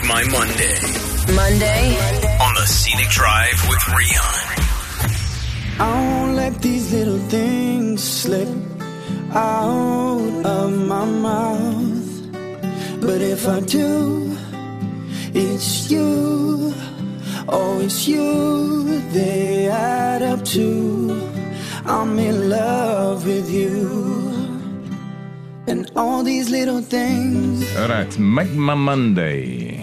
My Monday Monday on the Scenic Drive with Rian. I won't let these little things slip out of my mouth. But if I do, it's you. Oh, it's you. They add up to I'm in love with you. And all these little things. Alright, Make My Monday.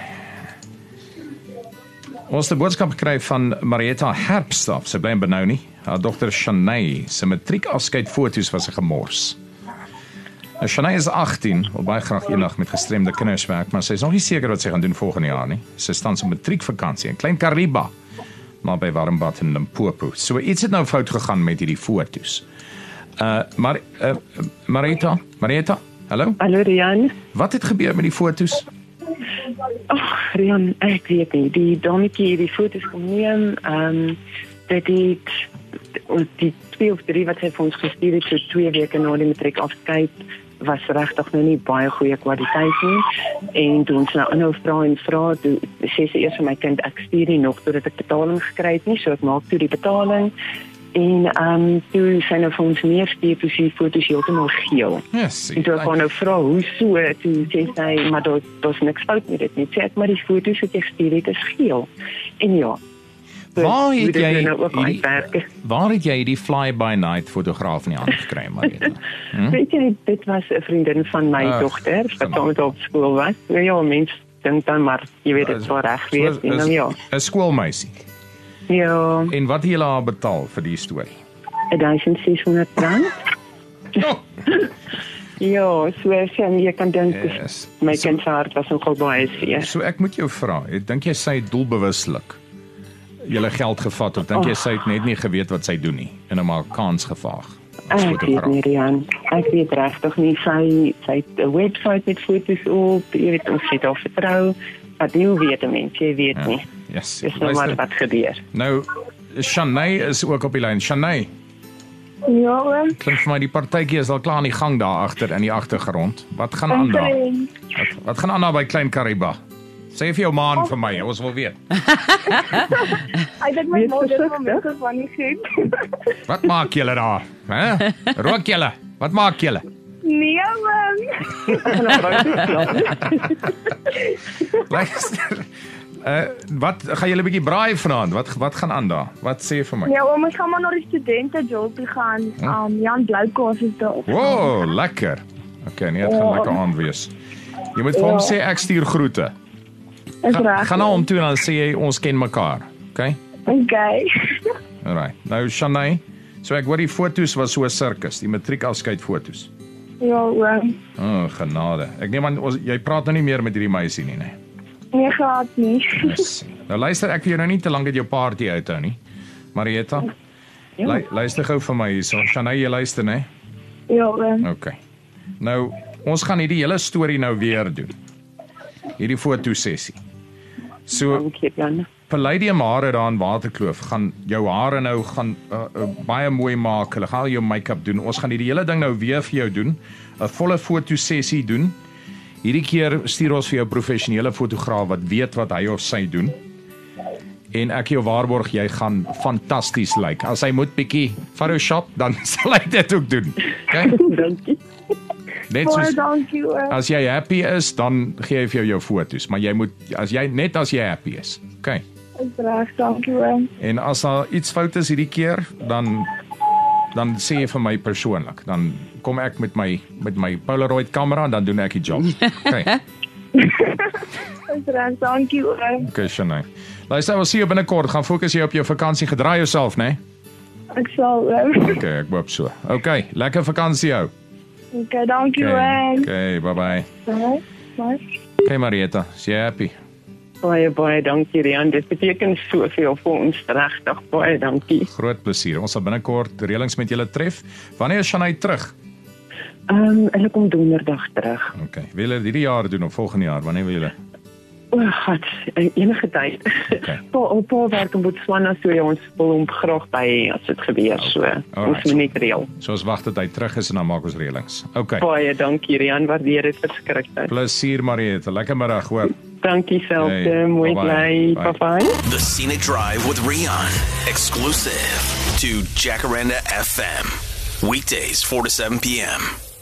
Ons het 'n boodskap gekry van Marietta Herpstaf. Sy bly in Benoni. Haar dogter Shanae se matriekafskeidfoto's was 'n gemors. Nou, Shanae is 18, wil baie graag eendag met gestremde kinders werk, maar sy is nog nie seker wat sy gaan doen volgende jaar nie. Sy staan op matriekvakansie in Klein Kariba, maar by Warmbad in Limpopo. So iets het nou fout gegaan met hierdie foto's. Marietta, hallo? Hallo Rian. Wat het gebeur met die foto's? Ag Rian, ek weet nie, die dametjie die foto's kom neem, dit het die 2 of 3 wat sy vir ons gestuur het, so 2 weke na die matriek afskeid, was regtig nou nie baie goeie kwaliteit nie. En toe ons nou aanhou vra, toe sê sy eers vir my kind, ek stuur nie nog totdat ek betaling gekry het nie, so ek maak toe die betaling. En toe sy nou vir ons meer stuur, toe sy foto's heeltemal geel. Yes, En toe ek haar nou vra, hoe so, toe sê sy, maar daar's niks fout met dit nie. Sê ek, maar die foto's wat jy gestuur het is geel. En ja, Waar het jy die fly-by-night fotograaf in die hand gekry, Marietta? Weet jy, dit was 'n vriendin van my dogter, wat saam met haar op skool was. Nou ja, mense dink dan maar, jy weet, dit sou reg wees. En dan ja. 'n skoolmeisie. Ja, En wat het jy haar betaal vir die storie? R1,600. Oh, Ja, so jy kan dink, yes. my kind se hart was nogal baie seer. So ek moet jou vra, dink jy sy het doelbewuslik julle geld gevat, of dink jy sy het net nie geweet wat sy doen nie, en hom maar kans gevaag? Ek weet nie, Rian. Ek weet regtig nie, sy het 'n website met foto's op, jy weet, ons het haar vertrou, wat nie weet 'n mens, jy weet nie. Yes. Dis nou maar wat gebeur. Nou, Shanae is ook op die lyn. Shanae, Ja, oom. klink vir my die partytjie is al klaar in die gang daar agter in die agtergrond. Wat gaan aan daar? Wat gaan aan daar by Klein Kariba? Sê vir jou man vir my, ons wil weet. Ek dink my ma dit moment van nie goed. Wat maak julle daar? Hè? Rook julle? Wat maak julle? Nee, oom. Luister. Wat gaan julle 'n bietjie braai vanaand? Wat gaan aan daar? Wat sê jy vir my? Ja, oom, ons gaan maar na die studente job toe gaan. Jan Bloukaas is daar. Wow, lekker. Okay, nee, dit gaan lekker aand wees. Jy moet vir hom sê ek stuur groete. Is reg. Gaan na hom toe en dan sê jy ons ken mekaar. Okay? Okay. Alright. Nou Shanae, so ek hoor die foto's was so 'n sirkus, die matriekafskeid foto's. Ja, oom. Oh, genade. Ek neem aan jy praat nou nie meer met hierdie meisie nie, nee. Nee, glad nie. Yes. Nou luister, ek wil jou nou nie te lank uit jou party uithou nie. Marietta, luister gou vir my hierso. Shanae, jy luister, né? Ja, oom. Okay. Nou, ons gaan hierdie hele storie nou weer doen. Hierdie fotosessie. So, Dankie, Jan. Palladium hare daar in Waterkloof gaan jou hare nou gaan baie mooi maak. Hulle gaan jou make-up doen. Ons gaan hierdie hele ding nou weer vir jou doen. 'n Volle fotosessie doen. Hierdie keer stuur ons vir jou professionele fotograaf wat weet wat hy of sy doen. En ek jou waarborg jy gaan fantasties lyk. As hy moet bietjie Photoshop, dan sal hy dit ook doen. Okay? Dankie. Net Baie soos dankie, oom. as jy happy is, dan gee hy vir jou foto's, maar jy moet as jy happy is. Okay. Is reg, dankie, oom. En as daar iets fout is hierdie keer, dan sê jy vir my persoonlik. Dan kom ek met my Polaroid kamera en dan doen ek die job. Okay. Is reg, dankie, oom. Okay, Shanae. Luister, ons sien jou binnekort. Gaan fokus jy op jou vakansie. Gedraai jouself, né? Ek sal, oom. Okay, ek hoop so. Okay, lekker vakansie jou. Okay, dankie, oom. Okay, bye-bye. Bye. Okay, Marietta, is jy happy? Baie dankie, Rian. Dit beteken soveel vir ons, regtig. Baie dankie. Groot plesier. Ons sal binnekort reëlings met julle tref. Wanneer is Shanae terug? Hulle kom donderdag terug. Okay. Wil julle hierdie jaar doen of volgende jaar? Wanneer wil julle? O, God, enige tyd. Okay. Pa werk in Botswana, so ons wil hom graag by as dit gebeur, so ons moet net reël. So ons wag tot hy terug is en dan maak ons reëlings. Okay. Baie dankie, Rian, waardeer dit verskriklik. Plesier, Marietta. Lekker middag, hoor. Dankie selfde, Hey, mooi bye-bye. bly. Bye. Bye-bye. The Scenic Drive with Rian. Exclusive to Jacaranda FM. Weekdays 4 to 7 p.m.